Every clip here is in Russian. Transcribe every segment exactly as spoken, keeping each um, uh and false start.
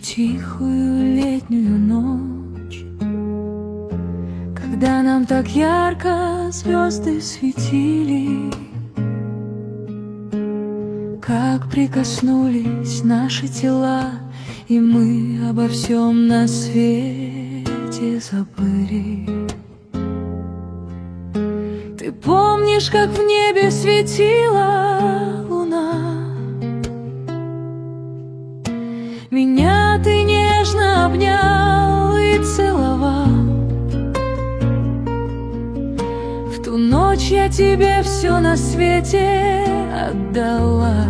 тихую летнюю ночь, когда нам так ярко звезды светили, как прикоснулись наши тела, и мы обо всем на свете забыли. Ты помнишь, как в небе светила луна? Меня ты нежно обнял и целовал. В ту ночь я тебе все на свете отдала,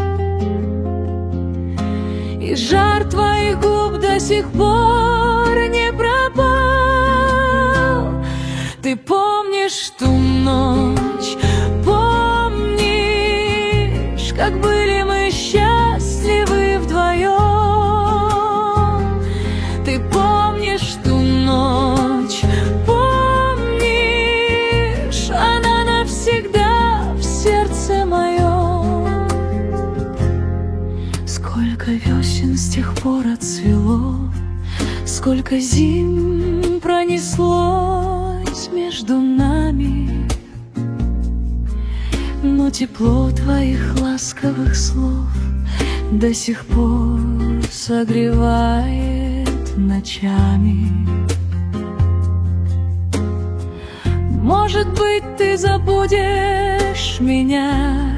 и жар твоих губ до сих пор не пропал. Ты помнишь ту ночь, помнишь, как были мы счастливы вдвоем? Ты помнишь ту ночь, помнишь, она навсегда в сердце моем. Сколько весен с тех пор отцвело, сколько зим пронеслось между нами, но тепло твоих ласковых слов до сих пор согревает ночами. Может быть, ты забудешь меня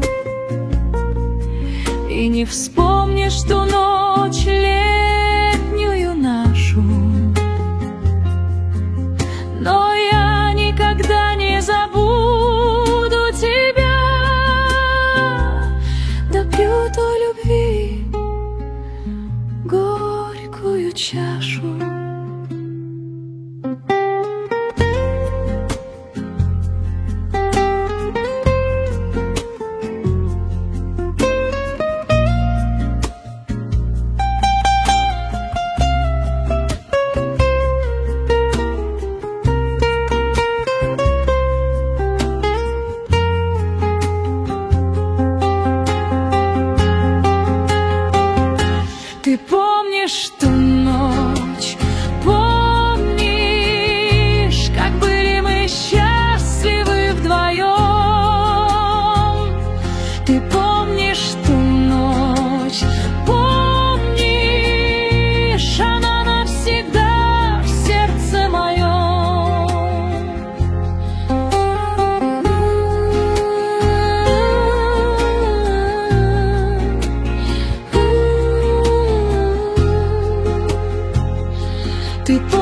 и не вспомнишь ту ночь летнюю нашу, но я никогда не забуду тебя. Допью той любви горькую чашу. Ты помнишь ту ночь, помнишь, как были мы счастливы вдвоем? Ты помнишь ту ночь, помнишь, она навсегда в сердце моем. Ты